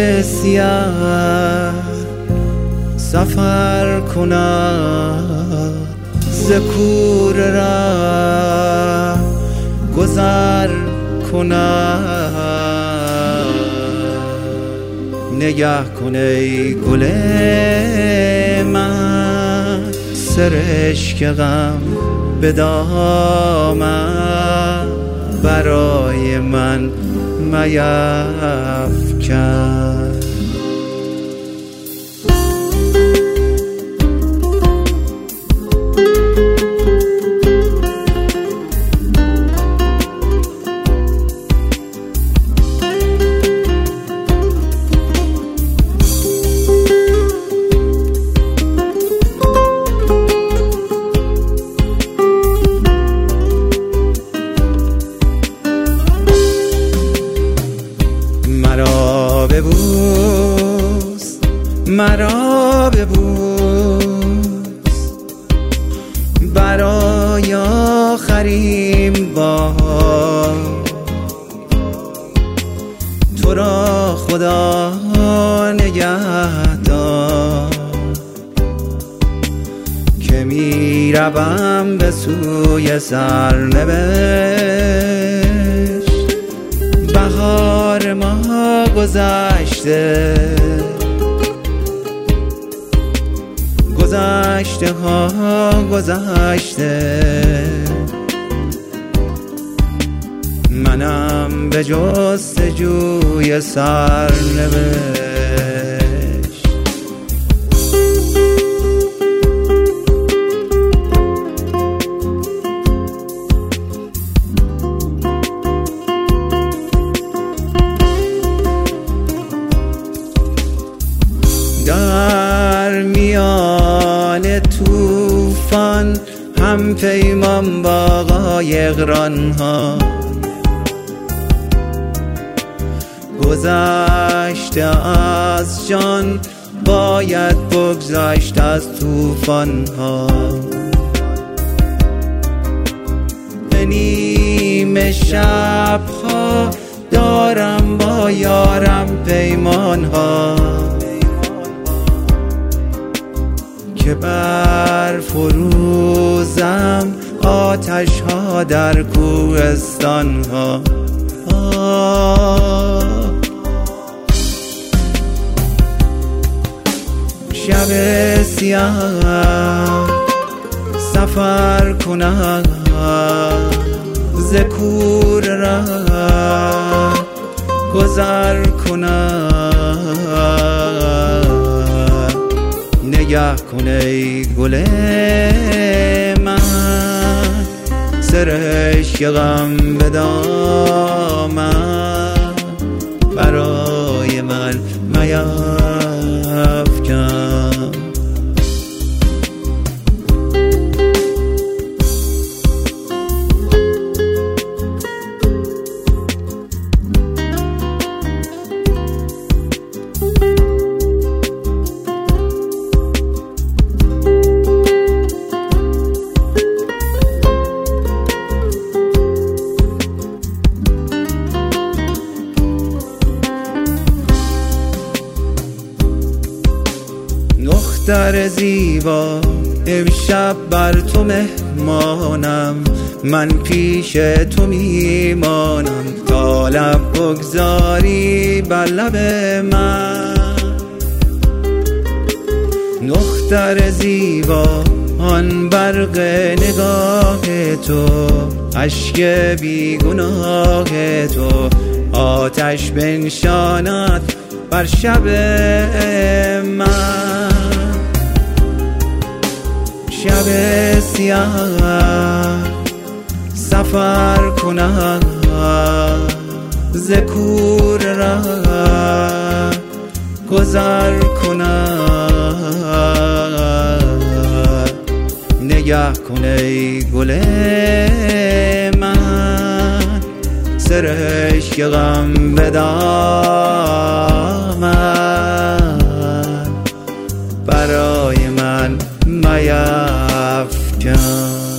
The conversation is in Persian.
سیاه سفر کند ز کوره را گذر کند. نگه کن ای گل من سرشک غم به دامن برای من میفکن. مرا ببوس برای آخرین بار. تو را خدا نگهدار که می روم به سوی سرنوشت. بهار ما گذشته، گذشته ها گذشته، منم به جستجوی سرنوشت. در میان طوفان هم پیمان با قایقران ها، گذشته از جان باید بگذشت از طوفان ها. به نیمه شب ها دارم با یارم پیمان ها که بر فروزم آتش ها در کوهستان ها. شب سیاه سفر کنم ز کوره را گذر کنم. نگه کن ای گل من سرشک غم به دامن برای من میفکن. دختر زیبا امشب بر تو مهمانم، من پیش تو میمانم تا لب بگذاری بر لب من. دختر زیبا آن برق نگاه تو، اشک بیگناه تو آتش بنشاند بر شب من. شب سیاه سفر کنم ز کوره را گذر کنم. نگه کن ای گل من سرشک غم به دامن برای من میفکن.